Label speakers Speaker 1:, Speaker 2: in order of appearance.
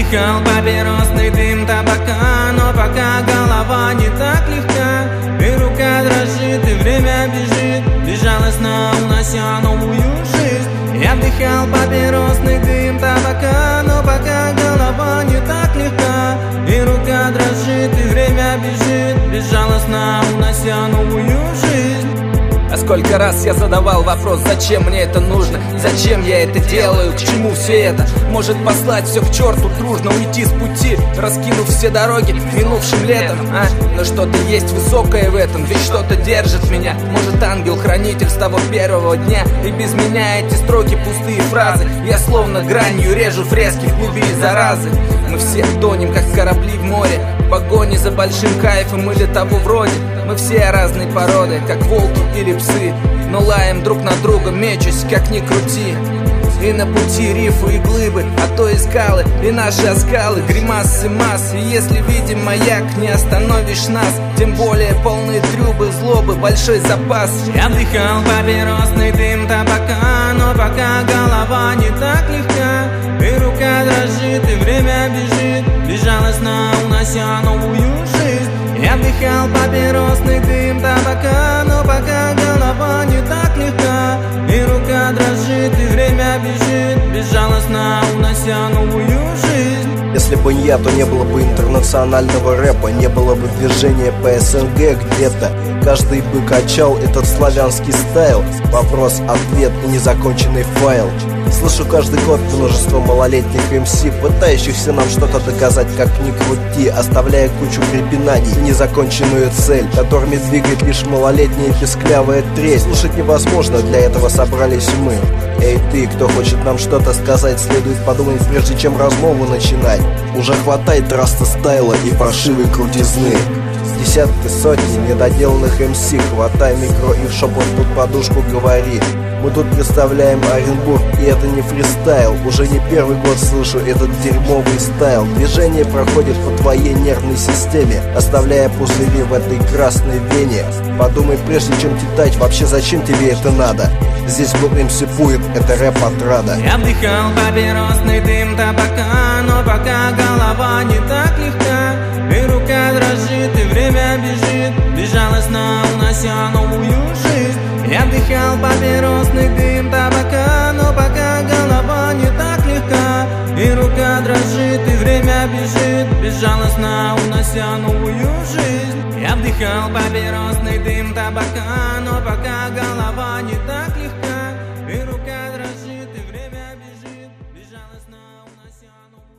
Speaker 1: вдыхал папиросный дым табака, но пока голова не так легка, и рука дрожит, и время бежит, безжалостно унося новую жизнь. Я вдыхал папиросный дым табака, но пока голова не так легка, и рука дрожит, и время бежит, безжалостно унося новую жизнь.
Speaker 2: А сколько раз я задавал вопрос, зачем мне это нужно, зачем я это делаю, к чему все это? Может послать все к черту, дружно уйти с пути, раскинув все дороги минувшим летом, а? Но что-то есть высокое в этом, ведь что-то держит меня. Может, ангел-хранитель с того первого дня, и без меня эти строки пустые фразы. Я словно гранью режу фрески в глубине заразы. Мы все тонем, как корабли в море, в погоне за большим кайфом или того вроде. Мы все разной породы, как волки или псы, но лаем друг на друга, мечусь, как ни крути. И на пути рифы и глыбы, а то и скалы, и наши оскалы, гримасы масс. И если видим маяк, не остановишь нас, тем более полные трюбы, злобы, большой запас.
Speaker 1: Я вдыхал папиросный дым табака, но пока голова не так легка, и рука дрожит, и время бежит, безжалостно унося новую жизнь. Я вдыхал папиросный дым табака, но пока голова не так легка, и рука дрожит, и время бежит, безжалостно унося новую жизнь.
Speaker 3: Если бы не я, то не было бы интернационального рэпа, не было бы движения по СНГ где-то. Каждый бы качал этот славянский стайл. Вопрос-ответ и незаконченный файл. Слышу каждый год множество малолетних МС, пытающихся нам что-то доказать, как ни крути, оставляя кучу препинаний и незаконченную цель, которыми двигает лишь малолетняя песклявая трель. Слушать невозможно, для этого собрались мы. Эй ты, кто хочет нам что-то сказать, следует подумать, прежде чем размову начинать. Уже хватает раста стайла и паршивой крутизны. Десятки, сотни недоделанных МС, хватай микро и в шепот тут подушку говори. Мы тут представляем Оренбург, и это не фристайл. Уже не первый год слышу этот дерьмовый стайл. Движение проходит по твоей нервной системе, оставляя пузыри в этой красной вене. Подумай, прежде чем тетать, вообще зачем тебе это надо? Здесь был МС Пует, это рэп отрада.
Speaker 1: Я вдыхал папиросный дым табака, но пока голова не так легка, и рука дрожит, и время бежит, безжалостно унося новую жизнь. Я вдыхал папиросный дым табака, но пока голова не так легка, и рука дрожит, и время бежит, безжалостно унося новую жизнь. Я вдыхал папиросный дым табака, но пока голова не так